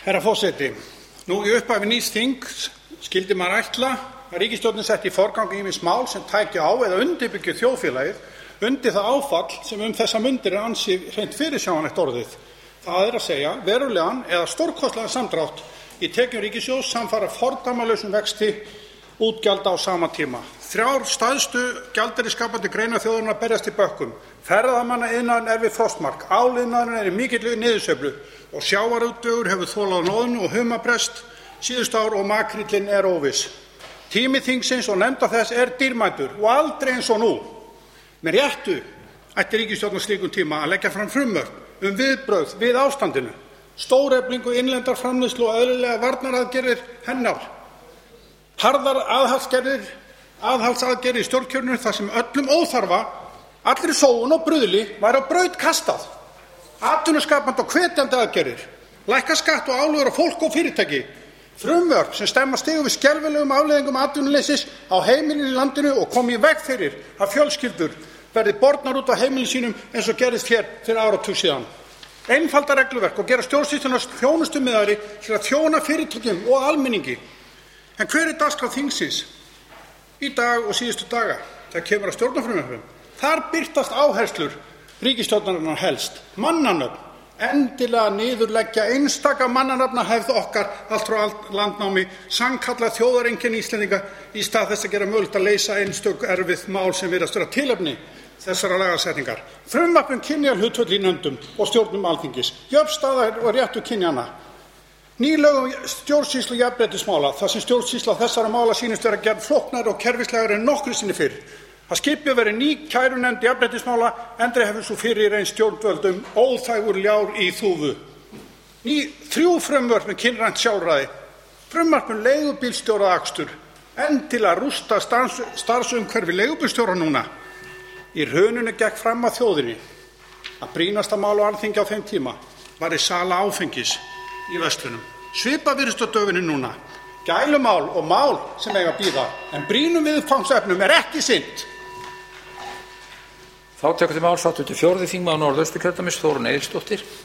Herra forseti, nú í upphafi nýs þings skyldi maður ætla að ríkisstjórnin setti í forgang ýmis mál sem tækju á eða undirbyggju þjóðfélagið undir það áfall sem þessar mundir ansi hreint fyrirsjáanlegt orðið. Það að segja verulegan eða stórkostlegan samdrátt í tekjum ríkissjóðs samfara fordæmalausum vexti útgjalda á sama tíma. Þrjár stærstu gjaldeyrisskapandi greinar þjóðarinnar berjast í bökkum. Ferðamannaiðnaðurinn við frostmark, áliðnaðurinn í mikilli niðursveiflu og sjávarútvegur hefur þolað loðnu og humabrest síðustu ár og makríllinn óviss. Tími þingsins og nefnda þess dýrmætur og aldrei eins og nú. Með réttu ætti ríkisstjórn á slíkum tíma að leggja fram frumvörp viðbrögð við ástandinu, stóreflingu innlendar framleiðslu og eðlilega varnaraðgerðir hennar, harðar aðhaldsaðgerðir í stjórnkerfinu þar sem öllum óþarfa, allri sóun og bruðli væri á braut kastað, atvinnuskapandi og hvetjandi aðgerðir, lækka skatt og álögur á fólk og fyrirtæki, frumvörp sem stemma stigu við skelfilegum afleiðingum atvinnuleysis á heimilin í landinu og komi í veg fyrir að fjölskyldur verði bornar út á heimilin sínum eins og gerðist hér fyrir áratug síðan. Einfalda regluverk og gera stjórnsýsluna þjónustumiðaðri til að þjóna fyrirtækjum og almenningi. En hver dagskrá þingsins í dag og síðustu daga þegar kemur að stjórnarfrumvörpum? Þar birtast áherslur ríkisstjórnarinnar helst, mannanöfn, endilega niðurleggja einstaka mannanafnahefð okkar allt frá landnámi, sannkallað þjóðareinkenni Íslendinga í stað þess að gera mögulegt að leysa einstök erfið mál sem virðast vera tilefni þessara lagasetningar. Frumvarp kynjahlutföll í nefndum og stjórnum Alþingis, jöfn staða og réttur kynjanna. Ný lög stjórnsýslu jafnréttismála, þar sem stjórnsýsla þessara mála sýnist vera gerð flóknari og kerfislegri en nokkru sinni fyrr. Að skipuð verði ný kærunefnd jafnréttismála, enda hefur sú fyrir reynst stjórnvöldum óþægur ljár í þúfu. Ný 3 frumvörp kynrænt sjálfræði, frumvarp leigubílstjóraakstur, til að rústa starfsumhverfi leigubílstjóra núna. Í hruninu gekk fram að þjóðinni að brýnasta mál á Alþingi á þeim tíma væri sala áfengis í verslunum. Svipað virðist á döfinni núna. Gælumál og mál sem eiga að bíða, en brýnum viðfangsefnum ekki sinnt. Þá tekur til máls hv. 4. þingmaður Norðausturkjördæmis, Þórunn Egilsdóttir.